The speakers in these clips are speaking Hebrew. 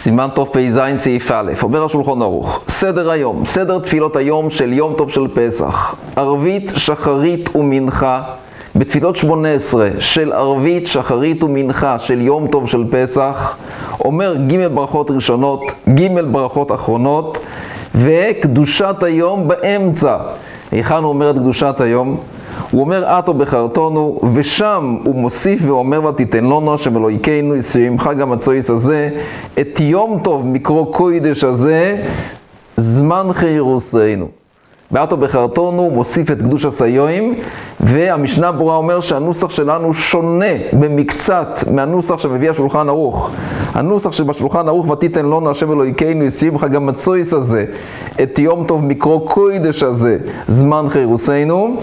סימן טוב פ"ז סעיף א', אומר השולחן ערוך, סדר היום, סדר תפילות היום של יום טוב של פסח, ערבית, שחרית ומנחה, בתפילות 18 של ערבית, שחרית ומנחה של יום טוב של פסח, אומר ג' ברכות ראשונות, ג' ברכות אחרונות, וקדושת היום באמצע. היכן הוא אומר את קדושת היום? הוא אומר אתו בחרטונו, ושם הוא מוסיף ואומר ותיתן לנו השם אלוהינו יסיים חג המצויס הזה, את יום טוב מקרוא קודש הזה, זמן חירוסנו. באתו בחרטונו הוא מוסיף את קדושת היום, והמשנה ברורה אומר שהנוסח שלנו שונה במקצת מהנוסח שמביא השולחן ערוך. הנוסח שבשולחן ערוך ותיתן לנו השם אלוהינו יסיים חג המצויס הזה, את יום טוב מקרוא קודש הזה, זמן חירוסנו.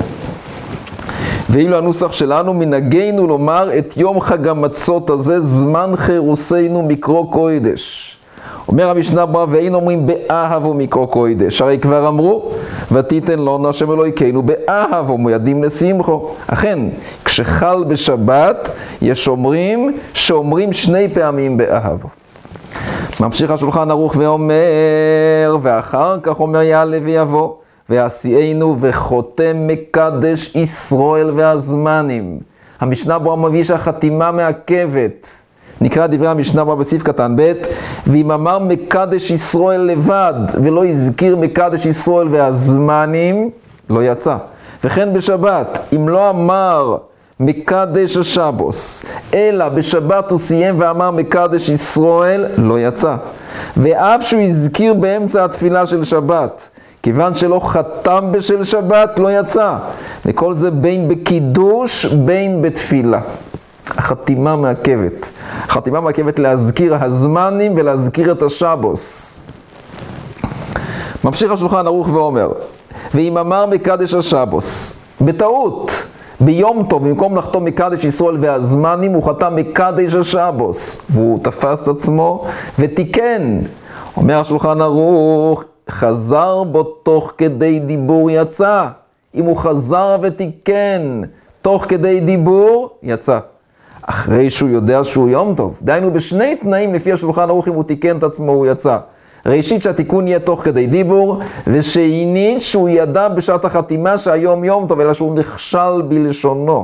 ואילו הנוסח שלנו מנהגנו לומר את יום חג המצות הזה זמן חירוסנו מקרוא קודש. אומר המשנה ברורה ואין אומרים באהב ומקרוא קודש, הרי כבר אמרו ותיתן לנו השם אלוהינו באהב ומיידים לשמחו. אכן כשחל בשבת יש אומרים שאומרים שני פעמים באהב. ממשיך השולחן ערוך ואומר, ואחר כך אומר יעלה ויבוא ועשיינו וחותם מקדש ישראל והזמנים. המשנה ברורה מביא שהחתימה מעכבת. נקרא דברי המשנה ברורה בסעיף קטן ב', ואם אמר מקדש ישראל לבד ולא הזכיר מקדש ישראל והזמנים, לא יצא. וכן בשבת, אם לא אמר מקדש השבוס, אלא בשבת הוא סיים ואמר מקדש ישראל, לא יצא. ואף שהוא הזכיר באמצע התפילה של שבת, כיוון שלא חתם בשל שבת, לא יצא. וכל זה בין בקידוש, בין בתפילה. החתימה מעכבת. החתימה מעכבת להזכיר הזמנים ולהזכיר את השבוס. ממשיך השולחן ערוך ואומר, ואם אמר מקדש השבוס, בטעות, ביום טוב, במקום לחתום מקדש ישראל והזמנים, הוא חתם מקדש השבוס. והוא תפס את עצמו ותיקן. אומר השולחן ערוך, חזר בו תוך כדי דיבור יצא. אם הוא חזר ותיקן תוך כדי דיבור, יצא. אחרי שהוא יודע שהוא יום טוב. דהיינו בשני תנאים לפי השולחן ערוך, אם הוא תיקן את עצמו הוא יצא. ראשית שהתיקון יהיה תוך כדי דיבור, ושנית שהוא ידע בשעת החתימה שהיום יום טוב, אלא שהוא נכשל בלשונו.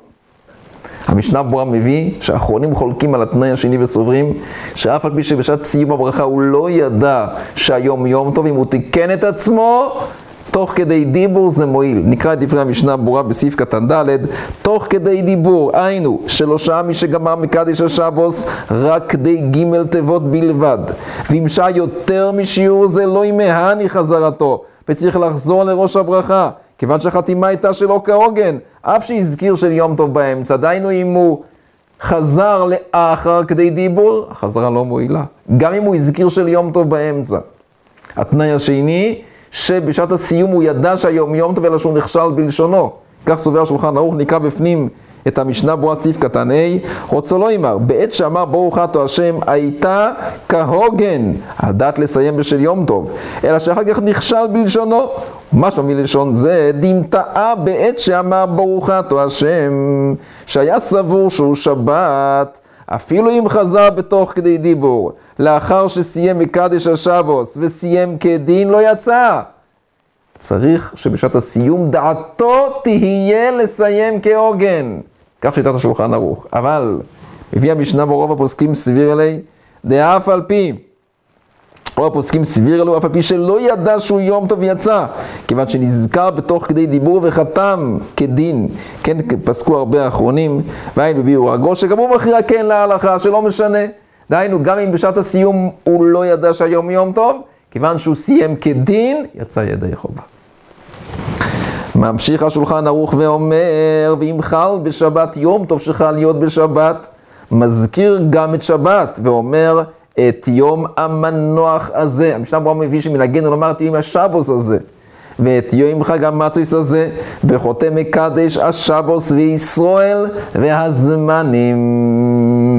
המשנה ברורה מביא שהאחרונים חולקים על התנאי השני וסוברים שאף על פי שבשעת סיום הברכה הוא לא ידע שהיום יום טוב, אם הוא תיקן את עצמו תוך כדי דיבור זה מועיל. נקרא את דברי המשנה ברורה בסעיף קטן ד', תוך כדי דיבור, היינו שלא שעה מי שגמר מקדש השבוס רק כדי ג' תיבות בלבד, ואם שעה יותר משיעור זה לא ימהני חזרתו וצריך לחזור לראש הברכה, כיוון שהחתימה הייתה שלא כהוגן, אף שהזכיר של יום טוב באמצע. דהיינו אם הוא חזר לאחר כדי דיבור, החזרה לא מועילה, גם אם הוא הזכיר של יום טוב באמצע. התנאי השני, שבשעת הסיום הוא ידע שהיום יום טוב אלא שהוא נכשל בלשונו. כך סובר השולחן ערוך. נקרא בפנים את המשנה ברורה סעיף קטן A, רוצה לא אמר, בעת שאמר ברוך אתה השם הייתה כהוגן, על דעת לסיים בשל יום טוב, אלא שאחר כך נכשל בלשונו. משמע מלשון זה, דמתאה בעת שאמר ברוך אתה השם, שהיה סבור שהוא שבת, אפילו אם חזר בתוך כדי דיבור, לאחר שסיים מקדש השבוס וסיים כדין לא יצא. צריך שבשעת הסיום דעתו תהיה לסיים כהוגן. כך שיטת השולחן ערוך. אבל מביא המשנה ברוב הפוסקים סביר אלי, דאף על פי, רוב הפוסקים סביר אלו, אף על פי שלא ידע שהוא יום טוב יצא, כיוון שנזכר בתוך כדי דיבור וחתם כדין. כן, פסקו הרבה האחרונים, והיינו הביאו הרגו שגם הוא מכריע כן להלכה, שלא משנה. דהיינו, גם אם בשעת הסיום הוא לא ידע שהיום יום טוב, כיוון שהוא סיים כדין, יצא ידי חובה. ממשיך השולחן ערוך ואומר, ואם חל בשבת יום טוב שחל להיות בשבת, מזכיר גם את שבת, ואומר את יום המנוח הזה. המשנה ברורה מביא שמנהגנו לומר את יום השבוס הזה, ואת יום חג המצויס הזה, וחותם מקדש השבוס וישראל והזמנים.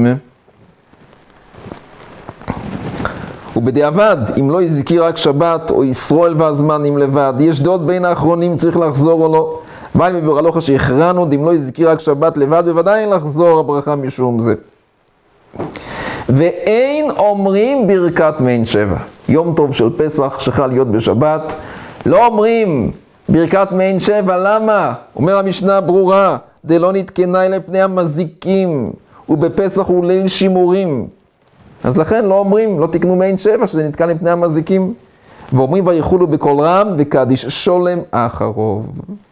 ובדיעבד, אם לא הזכיר רק שבת או ישראל והזמנים לבד, יש דעות בין האחרונים צריך לחזור או לא. אבל מביאור הלכה שהכרענו, אם לא הזכיר רק שבת לבד, בוודאי לחזור הברכה משום זה. ואין אומרים ברכת מעין 7. יום טוב של פסח שחל להיות בשבת, לא אומרים ברכת מעין 7, למה? אומר המשנה ברורה, דלא נתקנה אלה פני המזיקים, ובפסח הוא ליל שימורים. אז לכן לא אומרים, לא תקנו מעין 7, שזה נתקן לפני המזיקים. ואומרים ויחולו בקול רם וקדיש שולם אחרוב.